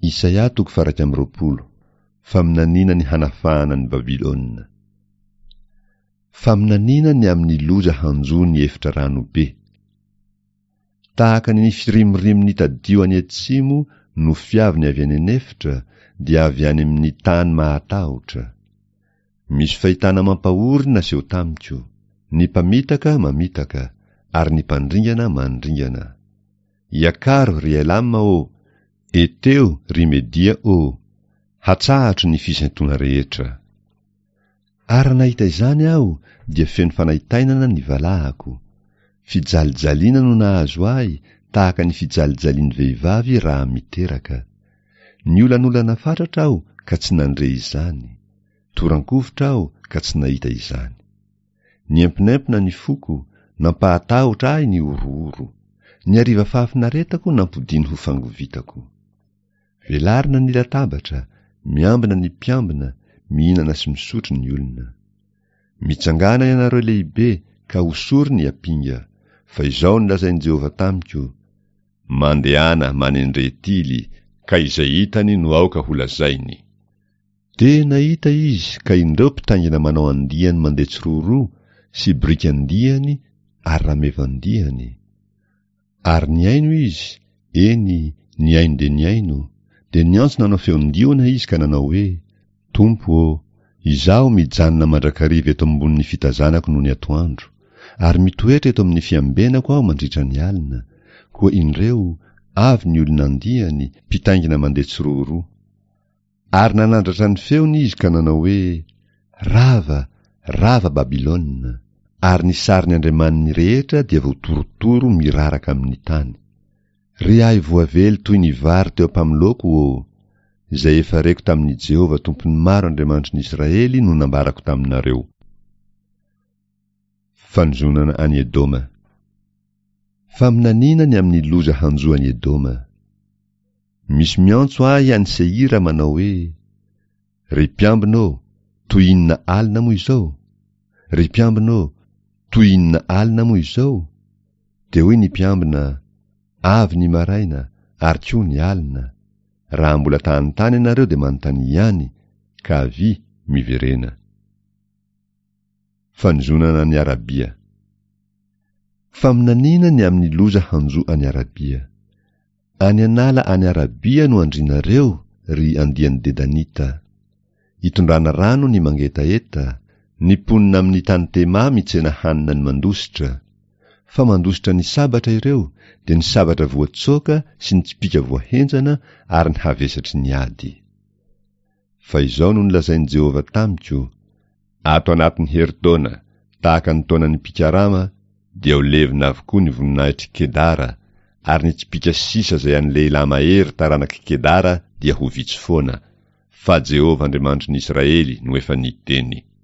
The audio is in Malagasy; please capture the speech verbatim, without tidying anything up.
Isaia toko faraka amby roapolo. Faminanina ny hanafahana ny Babilôna. Faminanina ny amin'ny loza hanjo ny efitra ranobe. Tahaka ny firimirimin'ny tadio any atsimo no fiaviny avy any anefitra dia avy any amin'ny tany mahatahotra. Misy fahitana mampahorina seho tamiko, ny mpamitaka mamitaka, ary ny mpandringana mandringana. Iakaro ry Elama o, eteo ry Media o, hatsahatro ny fisentona rehetra. Ary nahita izany aho dia feno fanahitainana ny valahako. Fijalijaliana no nahazo ahy tahaka ny fijalijalian'ny vehivavy raha miteraka. Niolanolana fatratra aho ka tsy nandre izany. Toran-kovitra aho ka tsy nahita izany. Niempinempina ny foko, nampahatahotra ahy ny orooro. Ny hariva fahafinaretako nampodiny ho fangovitako. Velarina ny latabatra, miambina ny mpiambina, mihinana sy misotro ny olona. Mitsangana ianareo lehibe ka hosory ny apinga, fa izao ny lazain'i Jehova tamiko. Mandehana manendre tily, ka izay hitany no aoka ho lazainy. Tena hita izy ka indreo mpitangina manao andihany mandeha tsiroro sy brika andihany ary rameva andihany. Ary ny aino izy, eny, ny aino de ny aino, de ny antso nanao feondiona izy ka nanao hoe, Tompo o, izaho mijanona mandrakariva eto ambony fitazanako no ny atoandro, ary mitoetra eto amin'ny fiambenako aho mandritra ny alina, koa indreo avy ny olona andihany, mpitangina mandeha tsiroro. Ary nanandratra ny feony izy ka nanao hoe, rava, rava Babilôna, ary ny sariny andriamaniny rehetra dia voatorotoro miraraka amin'ny tany. Ry ahy voavely toy ny vary teo ampamiloko o, izay efa reko tamin'ny Jehova tompony maro Andriamanitry ny Israely no nambarako taminareo. Fanjonana any Edoma. Faminanina ny amin'ny loza hanjo any Edoma. Misy miantso ahy any Seira manao hoe, ry mpiambinô, toy inona alina moa izao? Ry mpiambinô, toy inona alina moa izao? De hoy ny mpiambina, avy ny maraina, ary koa ny alina. Raha mbola tany-tany ianareo de manontany ihany, ka avy miverena. Fanjonana ny Arabia. Faminanina ny amin'ny loza hanjo any Arabia. Any anala any Arabia no andrinareo ry andian'ny Dedanita. Hitondrana rano ny mangetaeta, ny ponina amin'ny tany Tema mitsena hanina ny mandositra. Fa mandositra ny sabatra ireo, de ny sabatra voatsoka sy ny tsipika voahenjana ary ny havesatry ny ady. Fa izao no nolazain'i Jehova tamiko, ato anatin'ny herintaona, tahaka ny taonan'ny Pikarama, dia ho levina avokoa ny voninahitry Kedara, ary ny tsipika sisa zay an'ny lehilahy mahery taranaky Kedara dia ho vitsy foana, fa Jehova Andriamanitry ny Israely no efa niteny.